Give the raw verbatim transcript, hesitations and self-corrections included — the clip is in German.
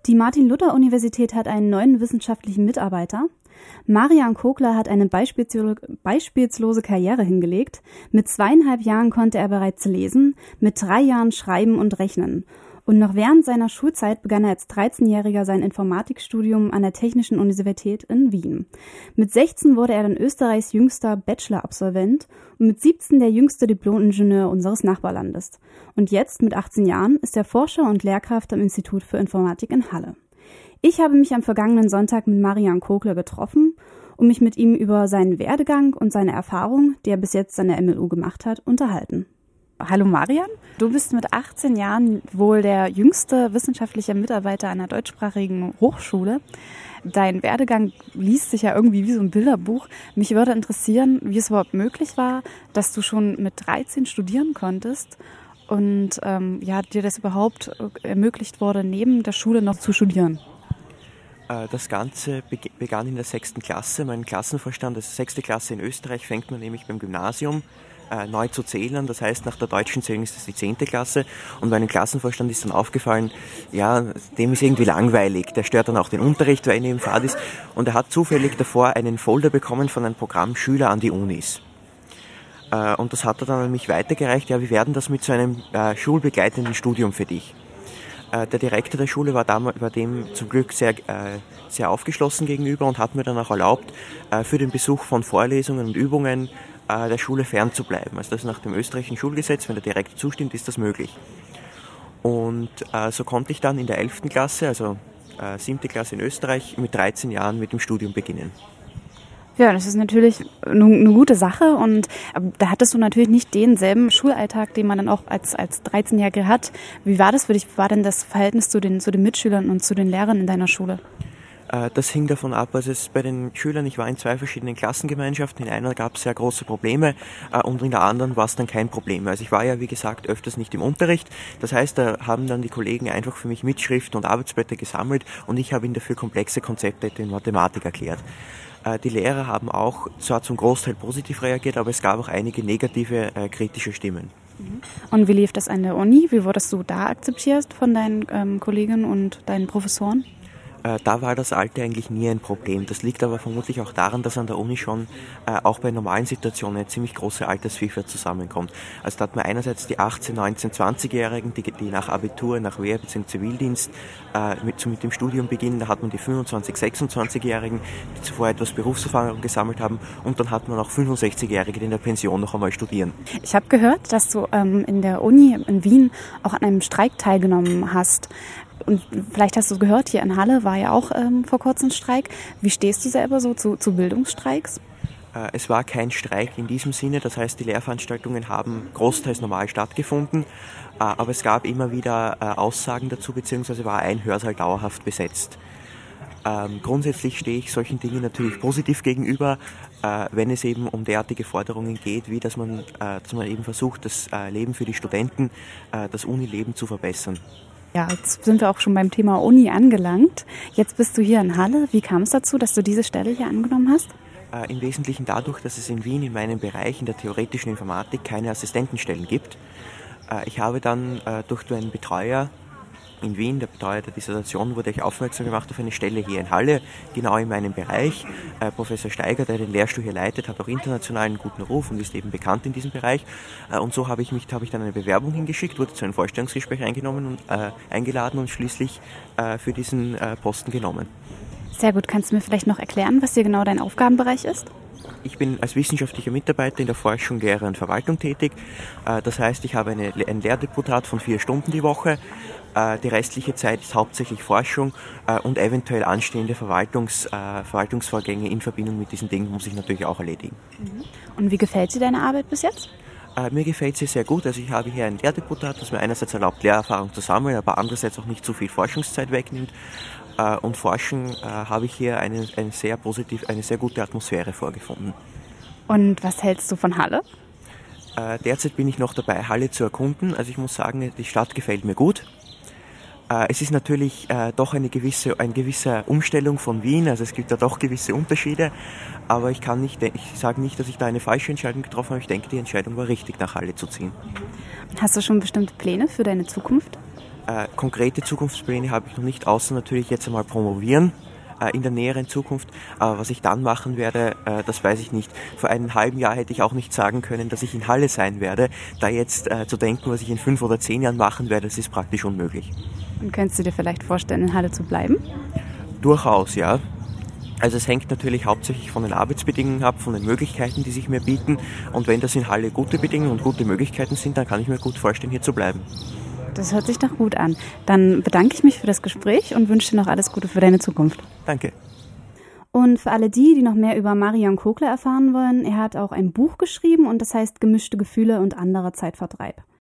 Die Martin-Luther-Universität hat einen neuen wissenschaftlichen Mitarbeiter. Marian Kogler hat eine beispielslose Karriere hingelegt. Mit zweieinhalb Jahren konnte er bereits lesen, mit drei Jahren schreiben und rechnen. Und noch während seiner Schulzeit begann er als dreizehnjähriger sein Informatikstudium an der Technischen Universität in Wien. Mit sechzehn wurde er dann Österreichs jüngster Bachelor-Absolvent und mit siebzehn der jüngste Diplom-Ingenieur unseres Nachbarlandes. Und jetzt, mit achtzehn Jahren, ist er Forscher und Lehrkraft am Institut für Informatik in Halle. Ich habe mich am vergangenen Sonntag mit Marian Kogler getroffen und mich mit ihm über seinen Werdegang und seine Erfahrung, die er bis jetzt an der M L U gemacht hat, unterhalten. Hallo Marian, du bist mit achtzehn Jahren wohl der jüngste wissenschaftliche Mitarbeiter einer deutschsprachigen Hochschule. Dein Werdegang liest sich ja irgendwie wie so ein Bilderbuch. Mich würde interessieren, wie es überhaupt möglich war, dass du schon mit dreizehn studieren konntest und ähm, ja, dir das überhaupt ermöglicht wurde, neben der Schule noch zu studieren. Das Ganze begann in der sechsten Klasse. Mein Klassenvorstand, also sechste Klasse in Österreich, fängt man nämlich beim Gymnasium äh, neu zu zählen. Das heißt, nach der deutschen Zählung ist das die zehnte Klasse. Und meinem Klassenvorstand ist dann aufgefallen, ja, dem ist irgendwie langweilig. Der stört dann auch den Unterricht, weil er neben Fahrt ist. Und er hat zufällig davor einen Folder bekommen von einem Programm Schüler an die Unis. Äh, und das hat er dann an mich weitergereicht. Ja, wie werden das mit so einem äh, schulbegleitenden Studium für dich? Der Direktor der Schule war, damals, war dem zum Glück sehr, äh, sehr aufgeschlossen gegenüber und hat mir dann auch erlaubt, äh, für den Besuch von Vorlesungen und Übungen äh, der Schule fernzubleiben. Also das ist nach dem österreichischen Schulgesetz, wenn der Direktor zustimmt, ist das möglich. Und äh, so konnte ich dann in der elften Klasse, also äh, siebte Klasse in Österreich, mit dreizehn Jahren mit dem Studium beginnen. Ja, das ist natürlich eine, eine gute Sache und da hattest du natürlich nicht denselben Schulalltag, den man dann auch als, als dreizehnjähriger hat. Wie war das für dich? Wie war denn das Verhältnis zu den, zu den Mitschülern und zu den Lehrern in deiner Schule? Das hing davon ab, also es bei den Schülern, ich war in zwei verschiedenen Klassengemeinschaften, in einer gab es sehr große Probleme und in der anderen war es dann kein Problem. Also ich war ja, wie gesagt, öfters nicht im Unterricht, das heißt, da haben dann die Kollegen einfach für mich Mitschriften und Arbeitsblätter gesammelt und ich habe ihnen dafür komplexe Konzepte in Mathematik erklärt. Die Lehrer haben auch zwar zum Großteil positiv reagiert, aber es gab auch einige negative, äh, kritische Stimmen. Und wie lief das an der Uni? Wie wurdest du da akzeptiert von deinen ähm, Kollegen und deinen Professoren? Äh, da war das Alter eigentlich nie ein Problem. Das liegt aber vermutlich auch daran, dass an der Uni schon äh, auch bei normalen Situationen eine ziemlich große Altersvielfalt zusammenkommt. Also da hat man einerseits die achtzehn-, neunzehn-, zwanzigjährigen, die, die nach Abitur, nach Wehr- bzw. Zivildienst äh, mit, mit dem Studium beginnen. Da hat man die fünfundzwanzig-, sechsundzwanzigjährigen, die zuvor etwas Berufserfahrung gesammelt haben. Und dann hat man auch fünfundsechzigjährige, die in der Pension noch einmal studieren. Ich habe gehört, dass du ähm, in der Uni in Wien auch an einem Streik teilgenommen hast. Und vielleicht hast du gehört, hier in Halle war ja auch ähm, vor kurzem Streik. Wie stehst du selber so zu, zu Bildungsstreiks? Äh, es war kein Streik in diesem Sinne, das heißt, die Lehrveranstaltungen haben großteils normal stattgefunden, äh, aber es gab immer wieder äh, Aussagen dazu, beziehungsweise war ein Hörsaal dauerhaft besetzt. Ähm, grundsätzlich stehe ich solchen Dingen natürlich positiv gegenüber, äh, wenn es eben um derartige Forderungen geht, wie dass man, äh, dass man eben versucht, das äh, Leben für die Studenten, äh, das Unileben zu verbessern. Ja, jetzt sind wir auch schon beim Thema Uni angelangt. Jetzt bist du hier in Halle. Wie kam es dazu, dass du diese Stelle hier angenommen hast? Äh, Im Wesentlichen dadurch, dass es in Wien in meinem Bereich, in der theoretischen Informatik, keine Assistentenstellen gibt. Äh, ich habe dann äh, durch einen Betreuer in Wien, der Betreuer der Dissertation, wurde ich aufmerksam gemacht auf eine Stelle hier in Halle, genau in meinem Bereich. Äh, Professor Steiger, der den Lehrstuhl hier leitet, hat auch international einen guten Ruf und ist eben bekannt in diesem Bereich. Äh, und so habe ich mich, habe ich dann eine Bewerbung hingeschickt, wurde zu einem Vorstellungsgespräch eingenommen und äh, eingeladen und schließlich äh, für diesen äh, Posten genommen. Sehr gut. Kannst du mir vielleicht noch erklären, was hier genau dein Aufgabenbereich ist? Ich bin als wissenschaftlicher Mitarbeiter in der Forschung, Lehre und Verwaltung tätig. Das heißt, ich habe eine, ein Lehrdeputat von vier Stunden die Woche. Die restliche Zeit ist hauptsächlich Forschung und eventuell anstehende Verwaltungs, Verwaltungsvorgänge in Verbindung mit diesen Dingen muss ich natürlich auch erledigen. Und wie gefällt dir deine Arbeit bis jetzt? Mir gefällt sie sehr gut. Also ich habe hier ein Lehrdeputat, das mir einerseits erlaubt, Lehrerfahrung zu sammeln, aber andererseits auch nicht zu viel Forschungszeit wegnimmt. Und Forschen äh, habe ich hier eine, eine, sehr positiv, eine sehr gute Atmosphäre vorgefunden. Und was hältst du von Halle? Äh, derzeit bin ich noch dabei, Halle zu erkunden. Also ich muss sagen, die Stadt gefällt mir gut. Äh, es ist natürlich äh, doch eine gewisse, eine gewisse Umstellung von Wien, also es gibt da doch gewisse Unterschiede. Aber ich kann nicht, ich sage nicht, dass ich da eine falsche Entscheidung getroffen habe. Ich denke, die Entscheidung war richtig, nach Halle zu ziehen. Hast du schon bestimmte Pläne für deine Zukunft? Äh, konkrete Zukunftspläne habe ich noch nicht, außer natürlich jetzt einmal promovieren äh, in der näheren Zukunft. Aber was ich dann machen werde, äh, das weiß ich nicht. Vor einem halben Jahr hätte ich auch nicht sagen können, dass ich in Halle sein werde. Da jetzt äh, zu denken, was ich in fünf oder zehn Jahren machen werde, das ist praktisch unmöglich. Und könntest du dir vielleicht vorstellen, in Halle zu bleiben? Durchaus, ja. Also es hängt natürlich hauptsächlich von den Arbeitsbedingungen ab, von den Möglichkeiten, die sich mir bieten. Und wenn das in Halle gute Bedingungen und gute Möglichkeiten sind, dann kann ich mir gut vorstellen, hier zu bleiben. Das hört sich doch gut an. Dann bedanke ich mich für das Gespräch und wünsche dir noch alles Gute für deine Zukunft. Danke. Und für alle die, die noch mehr über Marian Kogler erfahren wollen, er hat auch ein Buch geschrieben und das heißt Gemischte Gefühle und anderer Zeitvertreib.